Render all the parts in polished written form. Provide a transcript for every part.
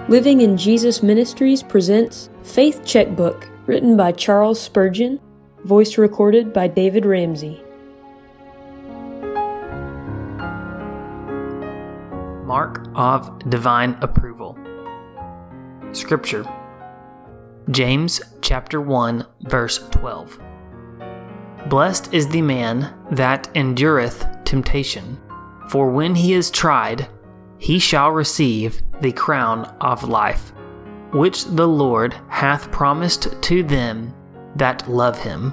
Living in Jesus Ministries presents Faith Checkbook, written by Charles Spurgeon, voice recorded by David Ramsey. Mark of Divine Approval. Scripture. James chapter 1, verse 12. Blessed is the man that endureth temptation, for when he is tried, he shall receive the crown of life, which the Lord hath promised to them that love him.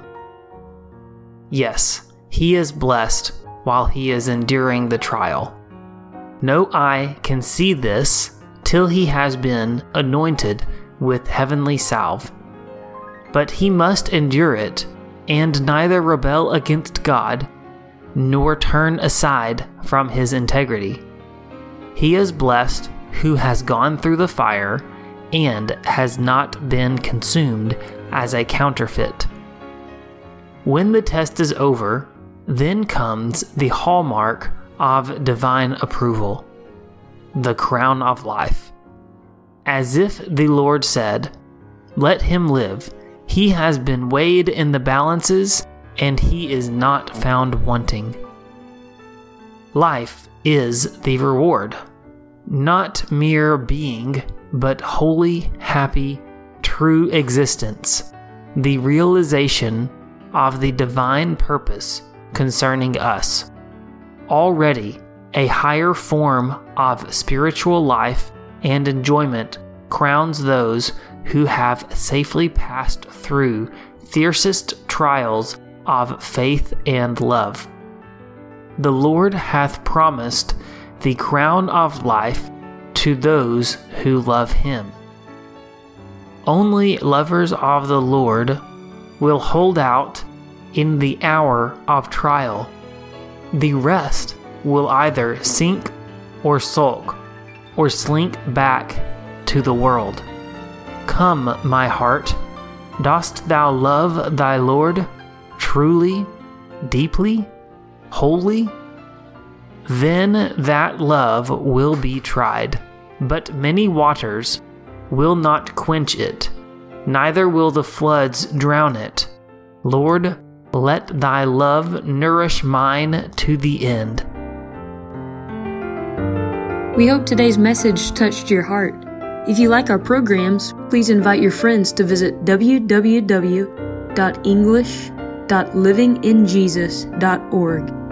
Yes, he is blessed while he is enduring the trial. No eye can see this till he has been anointed with heavenly salve. But he must endure it, and neither rebel against God, nor turn aside from his integrity. He is blessed who has gone through the fire and has not been consumed as a counterfeit. When the test is over, then comes the hallmark of divine approval, the crown of life. As if the Lord said, "Let him live. He has been weighed in the balances, and he is not found wanting." Life is the reward. Not mere being, but holy, happy, true existence, the realization of the divine purpose concerning us. Already, a higher form of spiritual life and enjoyment crowns those who have safely passed through fiercest trials of faith and love. The Lord hath promised the crown of life to those who love him. Only lovers of the Lord will hold out in the hour of trial. The rest will either sink or sulk or slink back to the world. Come, my heart, dost thou love thy Lord truly, deeply, wholly? Then that love will be tried, but many waters will not quench it, neither will the floods drown it. Lord, let thy love nourish mine to the end. We hope today's message touched your heart. If you like our programs, please invite your friends to visit www.english.livinginjesus.org.